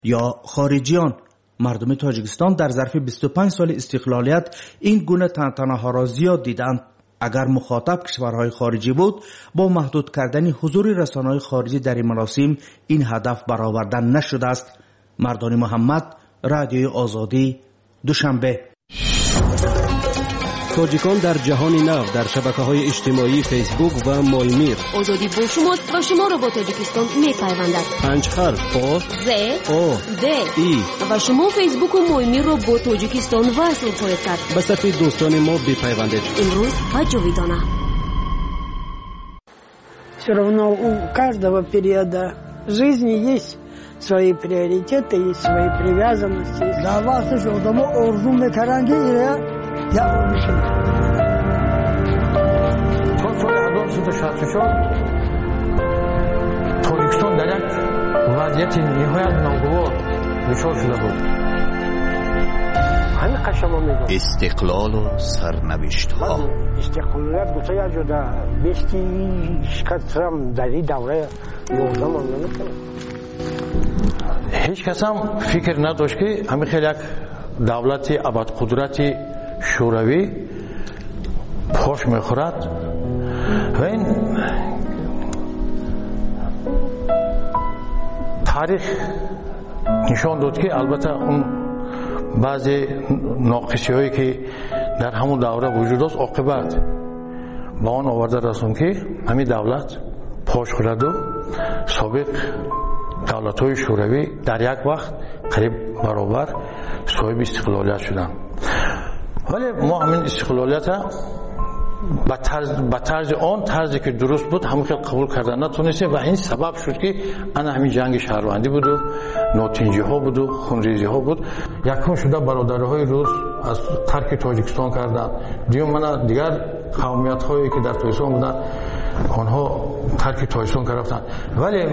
یا خارجیان. مردم تاجیکستان در ظرف 25 سال استقلالیت این گونه تنتنه‌ها را زیاد دیدند. اگر مخاطب کشورهای خارجی بود، با محدود کردن حضور رسانه‌های خارجی در این مراسم این هدف برآورده نشده است. مردان محمد، رادیوی آزادی، دوشنبه. تاجیکان در جهان نو در شبکه‌های اجتماعی فیسبوک و مایمیر. آزادی با شماست و شما را با تاجیکستان می‌پیوندد. 5 حرف آ ز آ د ای و شما فیسبوک و مایمیر را با تاجیکستان وصل خواهید کرد. به صفحه دوستان ما بپیوندید. امروز و جاویدانه. Все равно у каждого периода жизни есть свои приоритеты, есть свои привязанности. Davası adamı ordu mekarangi ile yapmışım. سال 1964 تاجیکستان در یک وضعیت نهایت ناگوار دچار شده بود. همین قشما میگم استقلال و سرنوشت ها. استقلالیت گوشه یک جدا بیستی شکستم در این دوره 11 مانده نکنه. هیچ کس هم فکر نداشت که همین خیلی یک دولت ابدقدرت شوروی پاش میخورد و این تاریخ نشان داد که البته اون بعضی ناقصی هایی که در همون دوره وجود است عاقبت با آن آورده رسون که همین دولت پاش خورد و سابق دولت های شوروی در یک وقت قریب برابر صاحب استقلالیت شدن. ولی ما همین استقلالیت به طرز آن طرزی که درست بود همون خیلی قبول کردن نتونستیم و این سبب شد که انا همین جنگ شهروندی بود و ناتنجی ها بود و خونریزی ها بود. یکم شده برادرهای روس از ترک تاجیکستان کردن، دیگر قومیت هایی که در تاجیکستان بودن آنها ترک تاجیکستان کردن. ولی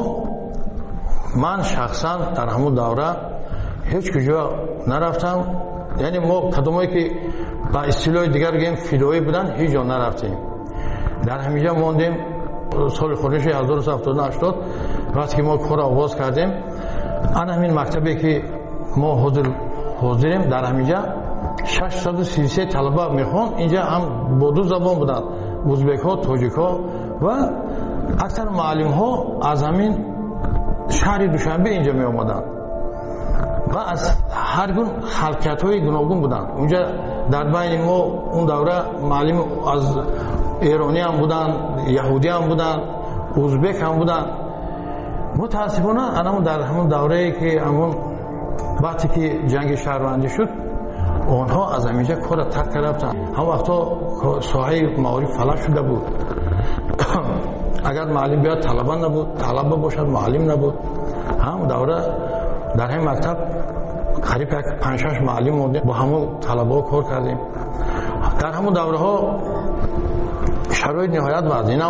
من شخصا در همون دوره هیچ کجا نرفتم، یعنی ما کدومایی که با اصطلاح دیگر بگیم فدایی بودن هیچ جا نرفتیم. در همینجا موندیم. سال خورشید 1978 وقتی که ما کار آغاز کردیم انا همین مکتبی که ما حاضریم در همینجا 633 طلبه میخوان. اینجا هم با دو زبان بودن، ازبک ها، تاجیک ها و اکثر معلم ها از همین شهر دوشنبه اینجا می آمدن و از هر گونه خلقیت های گوناگون بودن. اونجا در بین ما اون دوره معلم از ایرانی هم بودن، یهودی هم بودن، ازبک هم بودن. متاسفانه انا در همون دوره که همون وقتی که جنگ شهروندی شد اونها از همینجا کار ترک کردن. هم وقتا ساحه معارف فلج شده بود. اگر معلم بیاد طلبه نبود، طلبه باشد معلم نبود. هم دوره در همین مکتب قریب 5-6 معلم موندیم، با همون طلبه ها کار کردیم. در همون دوره ها شرایط نهایت وضعین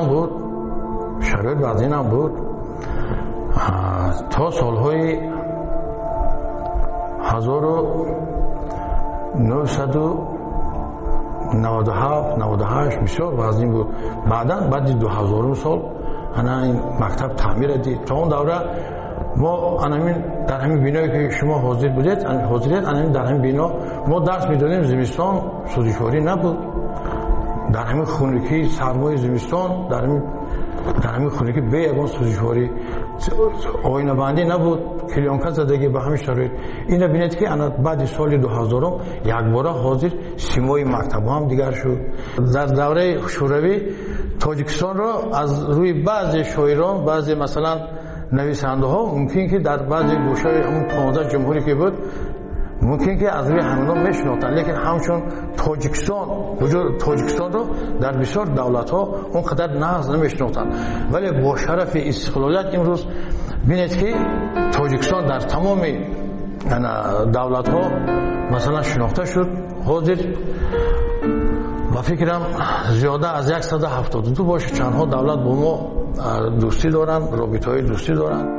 هم بود. تا سالهای 1997-98 بسیار وضعین بود. بعد 2000 سال انا این مکتب تعمیر دید. تا اون دوره ما در همین بینایی که شما حاضر بودید در همین بینا ما درس میدادیم. زمستان سوزشواری نبود. در همین خونگی سرمای زمستان در همین خونگی به یگان سوزشواری آینه بندی نبود، کلیانکا زدگی به همین شرایط. اینا بینید که انا بعد سال 2000 یک بار حاضر سیمای مکتب هم دیگر شد. در دوره شوروی تاجیکستان را از روی بعضی شاعران، بعضی مثلا نویسنده ها ممکن که در بعضی گوشه همون 15 جمهوری که بود ممکن که از روی همونا میشناختن، لیکن همچون تاجیکستان رو در بسیار دولت ها اونقدر نمیشناختن. ولی با شرف استقلالیت امروز بینید که تاجیکستان در تمام دولت ها مثلا شناخته شد. حاضر با فکرم زیاده از 172 باشه چندها دولت با ما دوستی دارن، رابطه های دوستی دارن.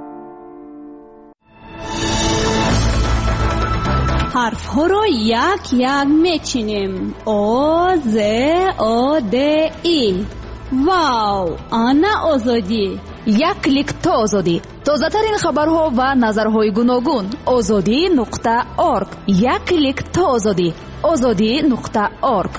حرف ها رو یک میچینیم. آ ز آ د ای. واو، آنا آزادی. یک کلیک تا آزادی. تازه‌ترین خبرها و نظرهای گوناگون. azadi.org. یک کلیک تا آزادی. azadi.org.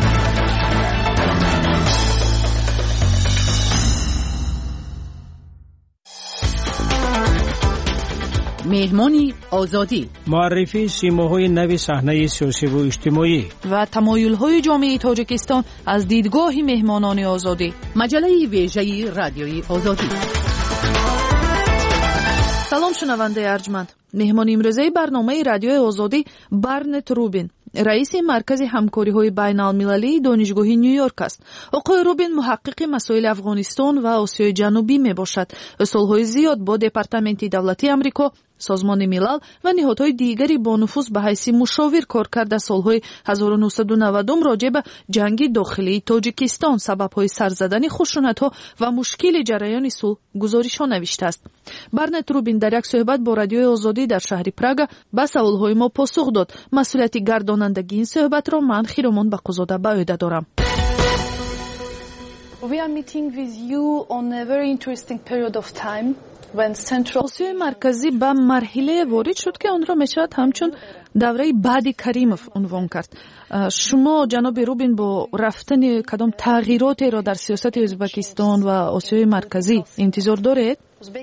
مهمانی آزادی، معرفی سیماهای نوی صحنه سیاسی و اجتماعی و تمایل‌های جامعه تاجیکستان از دیدگاه مهمانان آزادی. مجله ویژه رادیوی آزادی. سلام شنونده ارجمند. مهمان امروزه برنامه رادیوی آزادی برنت روبین، رئیس مرکز همکاری‌های بین‌المللی دانشگاه نیویورک است. آقای روبین محقق مسائل افغانستان و آسیای جنوبی میباشد. سالهای زیاد با دپارتمنت دولتی آمریکا، سازمان ملل و نهادهای دیگری با نفوذ به حیث مشاور کار کرده. سالهای 1990 راجع به جنگ داخلی تاجیکستان، سبب‌های سرزدن خشونت‌ها و مشکل جریان صلح گزارش‌ها نوشته است. برنت روبین در یک صحبت با رادیوی آزادی در شهر پراگ به سوال‌های ما پاسخ داد. مسئولیت گردانندگی این صحبت را من خیرمان بقزاده به عهده دارم. We are meeting with you on a very interesting period of time. آسیای مرکزی به مرحله وارد شد که آن را میشود همچون دوره بعد کریموف عنوان کرد. شما جناب روبین با رفتن کدام تغییراتی را در سیاست ازبکستان و آسیای مرکزی انتظار دارید؟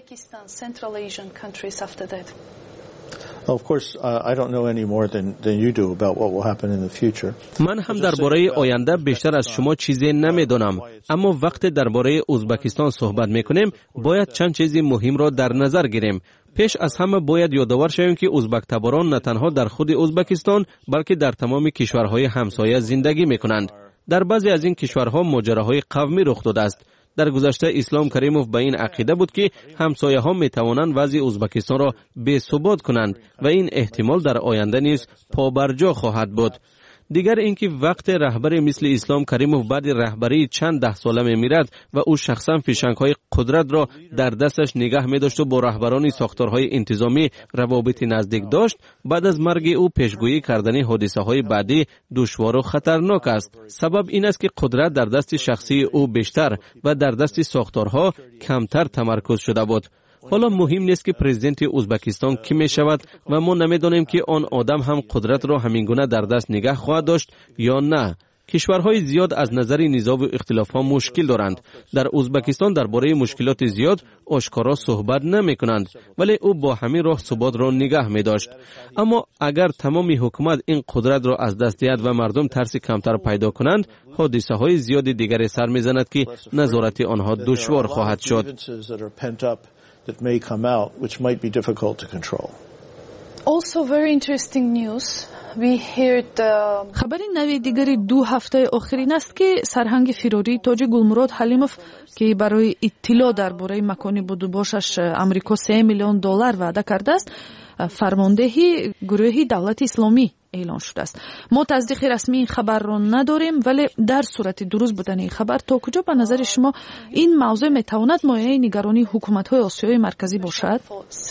Of course, I don't know any more than you do about what will happen in the future. من هم درباره آینده بیشتر از شما چیزی نمیدانم، اما وقتی درباره ازبکستان صحبت میکنیم باید چند چیز مهم را در نظر گیریم. پیش از همه باید یادآور شویم که ازبک تباران نه تنها در خود ازبکستان بلکه در تمام کشورهای همسایه زندگی میکنند. در بعضی از این کشورها ماجراهای قومی رخ داده است. در گذشته اسلام کریموف به این عقیده بود که همسایه ها می توانند وضع ازبکستان را بی ثبات کنند و این احتمال در آینده نیز پابرجا خواهد بود. دیگر اینکه وقت رهبری مثل اسلام کریموف بعد رهبری چند ده ساله می میرد و او شخصا فیشنگ‌های قدرت را در دستش نگه می داشت و با رهبران ساختارهای انتظامی روابط نزدیک داشت، بعد از مرگ او پیشگویی کردن حادثه‌های بعدی دشوار و خطرناک است. سبب این است که قدرت در دست شخصی او بیشتر و در دست ساختارها کمتر تمرکز شده بود. حالا مهم نیست که پرزیدنت ازبکستان کی می شود و ما نمیدانیم که آن آدم هم قدرت را همینگونه در دست نگه خواهد داشت یا نه. کشورهای زیاد از نظر نزاع و اختلاف‌ها مشکل دارند. در ازبکستان درباره مشکلات زیاد آشکارا صحبت نمی‌کنند، ولی او با همین راه ثبات را نگه می‌داشت. اما اگر تمام حکومت این قدرت را از دست دهد و مردم ترس کمتر پیدا کنند، حادثه‌های زیاد دیگری سر می‌زند که نظارت آنها دشوار خواهد شد. That may come out, which might be difficult to control. Also very interesting news. We heard خبر نوی دیگری 2 هفته آخرین است که سرهنگ فراری تاج گلمراد حلیموف که برای اطلاع درباره مکان بودوباشش آمریکا $3 میلیون وعده کرده است، فرماندهی گروه دولت اسلامی اعلان شده است. ما تصدیق رسمی این خبر را نداریم، ولی در صورت درست بودن این خبر تا کجا به نظر شما این موضوع میتواند مایه نگرانی حکومت‌های آسیای مرکزی باشد؟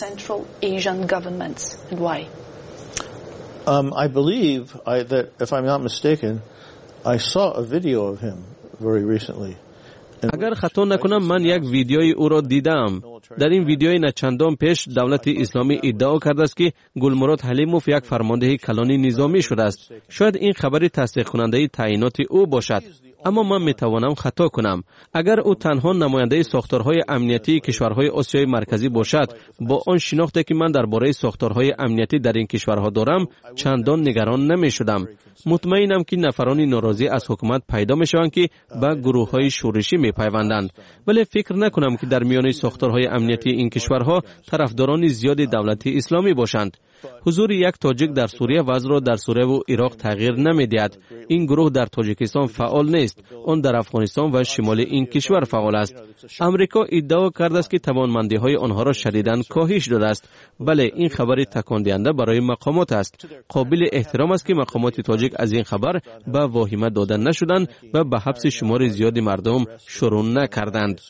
I believe that if I'm not mistaken, I saw a video of him very recently. اگر خطا نکنم من یک ویدیوی او را دیدم. در این ویدیوی نه چندان پیش دولت اسلامی ادعا کرده است که گلمراد حلیموف یک فرمانده کلان نظامی شده است. شاید این خبر تصدیق کننده تعیینات او باشد، اما من میتوانم خطا کنم. اگر او تنها نماینده ساختارهای امنیتی کشورهای آسیای مرکزی باشد، با آن شناختی که من درباره ساختارهای امنیتی در این کشورها دارم، چندان نگران نمیشدم. مطمئنم که نفران ناراضی از حکومت پیدا میشوند که به گروه‌های شورشی میپیوندند، ولی فکر نکنم که در میان ساختارهای امنیتی این کشورها طرفداران زیاد دولت اسلامی باشند. حضور یک تاجیک در سوریه وضع را در سوریه و عراق تغییر نمیدهد. این گروه در تاجیکستان فعال نیست، آن در افغانستان و شمال این کشور فعال است. امریکا ادعا کرده است که توانمندی‌های آنها را شدیداً کاهش داده است. بله، این خبر تکان دهنده برای مقامات است. قابل احترام است که مقامات تاجیک از این خبر به واهمه داده نشدند و به حبس شمار زیادی مردم شروع نکردند.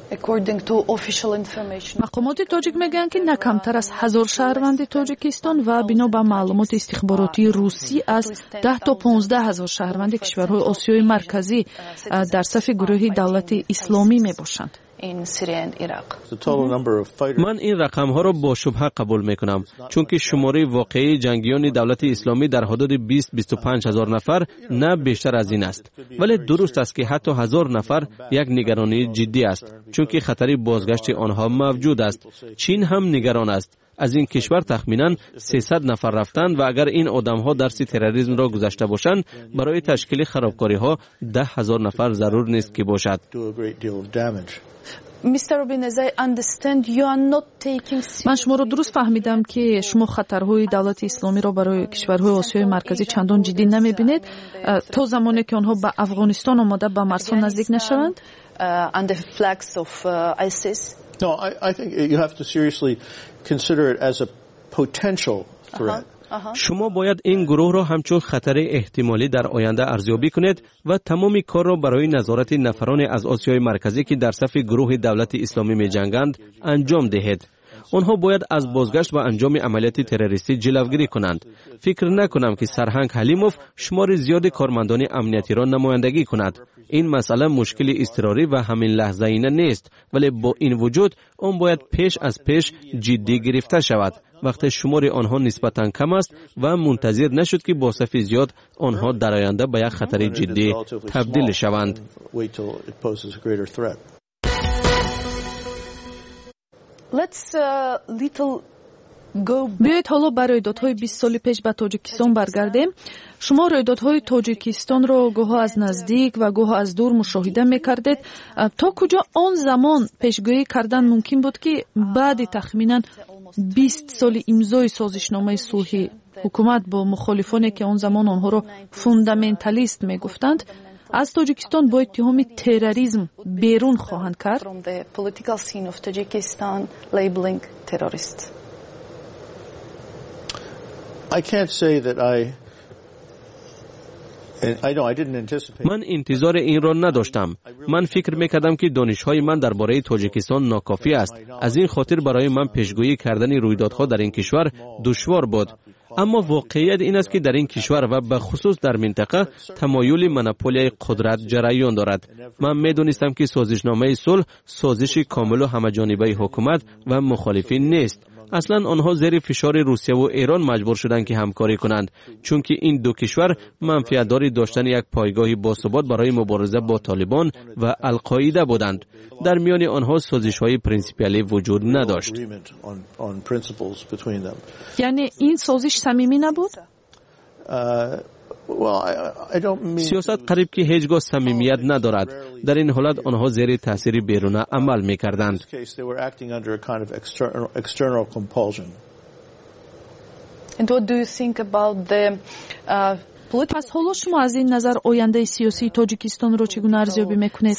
مقامات تاجیک میگن که نه کمتر از 1000 شهروند تاجیکستان و بنا به معلومات استخباراتی روسی از 10 تا 15 هزار شهروند کشورهای آسیای مرکزی در صف گروه دولت اسلامی می باشند. من این رقم ها را با شبهه قبول می کنم چون که شماره واقعی جنگیان دولت اسلامی در حدود 20-25 هزار نفر نه بیشتر از این است، ولی درست است که حتی 1000 نفر یک نگرانی جدی است چون که خطر بازگشت آنها موجود است. چین هم نگران است. از این کشور تخمینا 300 نفر رفتند و اگر این آدم‌ها درس تروریسم را گذشته باشند برای تشکیل خرابکاری‌ها 10,000 نفر ضرور نیست که باشد. من شما را درست فهمیدم که شما خطرهای دولت اسلامی را برای کشورهای آسیای مرکزی چندان جدی نمی‌بینید تا زمانی که آنها به افغانستان آمده به مرزها نزدیک نشوند. No, I think you have to seriously consider it as a potential threat. شما باید این گروه را همچون خطر احتمالی در آینده ارزیابی کنید و تمامی کار را برای نظارت نفران از آسیای مرکزی که در صف گروه دولت اسلامی می جنگند انجام دهید. آنها باید از بازگشت و انجام عملیات تروریستی جلوگیری کنند. فکر نکنم که سرهنگ حلیموف شمار زیاد کارمندان امنیتی را نمایندگی کند. این مسئله مشکل اضطراری و همین لحظه اینه نیست، ولی با این وجود آن باید پیش از پیش جدی گرفته شود. وقتی شمار آنها نسبتاً کم است و منتظر نشد که با صف زیاد آنها در آینده به یک خطر جدی تبدیل شوند. بیایید حالا به رویدادهای 20 سال پیش به تاجیکستان برگردیم. شما رویدادهای تاجیکستان را گاه از نزدیک و گاه از دور مشاهده میکردید. تا کجا آن زمان پیشگویی کردن ممکن بود که بعد تخمیناً 20 سال امضای سازشنامه صلحی حکومت با مخالفانی که آن زمان آنها را فوندامنتالیست میگفتند از تاجیکستان با اتهام تروریسم بیرون خواهند کرد؟ I can't say that من انتظار این را نداشتم. من فکر میکردم که دانش‌های من درباره تاجیکستان ناکافی است. از این خاطر برای من پیشگویی کردن رویدادها در این کشور دشوار بود. اما واقعیت این است که در این کشور و به خصوص در منطقه تمایل منوپولی قدرت جریان دارد. من میدونستم که سازشنامه صلح سازش کامل و همه‌جانبه حکومت و مخالفین نیست. اصلا آنها زیر فشار روسیه و ایران مجبور شدند که همکاری کنند چون که این دو کشور منفعت‌دار داشتن یک پایگاهی باثبات برای مبارزه با طالبان و القاعده بودند. در میان آنها سازش‌های پرینسیپالی وجود نداشت. یعنی این سازش صمیمی نبود؟ سیاست قریب که هیچگاه صمیمیت ندارد. در این حالت آنها زیر تاثیر بیرونه عمل می‌کردند. پس حالا شما از این نظر آینده سیاسی تاجیکستان را چگونه ارزیابی می‌کنید؟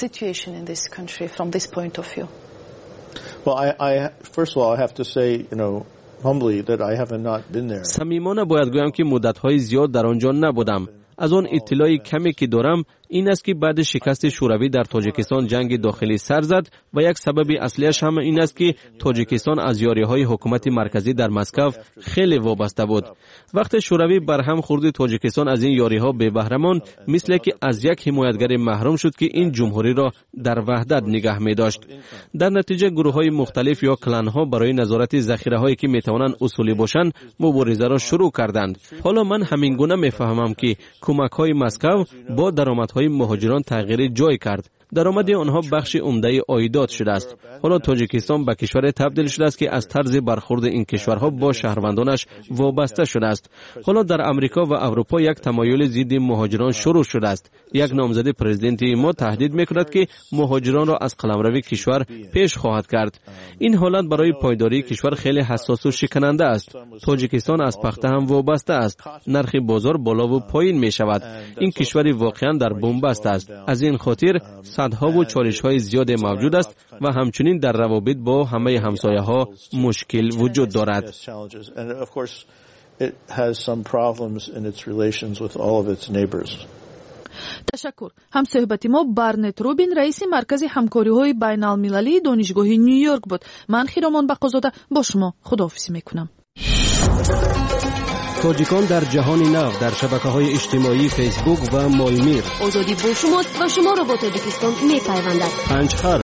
صمیمانه باید گویم که مدت‌های زیاد در آنجا نبودم. از آن اطلاعی کمی که دارم این است که بعد شکست شوروی در تاجیکستان جنگ داخلی سر زد و یک سبب اصلیش هم این است که تاجیکستان از یاری‌های حکومت مرکزی در مسکو خیلی وابسته بود. وقتی شوروی برهم خورد تاجیکستان از این یاری‌ها به بهره ماند، مثل که از یک حمایتگر محروم شد که این جمهوری را در وحدت نگه می‌داشت. در نتیجه گروه‌های مختلف یا کلان‌ها برای نظارت ذخیره‌هایی که می‌توانند اصولی باشند مبارزه را شروع کردند. حالا من همین گونه می‌فهمم که کمک‌های مسکو با درآمدهای مهاجران تغییر جای کرد. درآمد آنها بخش عمده عایدات شده است. حالا تاجیکستان به کشور تبدیل شده است که از طرز برخورد این کشورها با شهروندانش وابسته شده است. حالا در امریکا و اروپا یک تمایل ضد مهاجران شروع شده است. یک نامزد پرزیدنتی ما تهدید می‌کند که مهاجران را از قلمرو کشور پیش خواهد کرد. این حالت برای پایداری کشور خیلی حساس و شکننده است. تاجیکستان از پخته هم وابسته است. نرخ بازار بالا و پایین می‌شود. این کشوری واقعاً در بنبست است. از این خاطر صدها و چالش‌های زیاد موجود است و همچنین در روابط با همه همسایه‌ها مشکل وجود دارد. تشکر. هم صحبتی ما برنت روبین رئیس مرکز همکاری‌های بین‌المللی دانشگاه نیویورک بود. من خیرامان بقازاده با شما خداحافظی میکنم. تاجیکان در جهان نو در شبکه‌های اجتماعی فیسبوک و مالمیر. آزادی با شما و شما را با تاجیکستان می‌پیوندد. پنجخر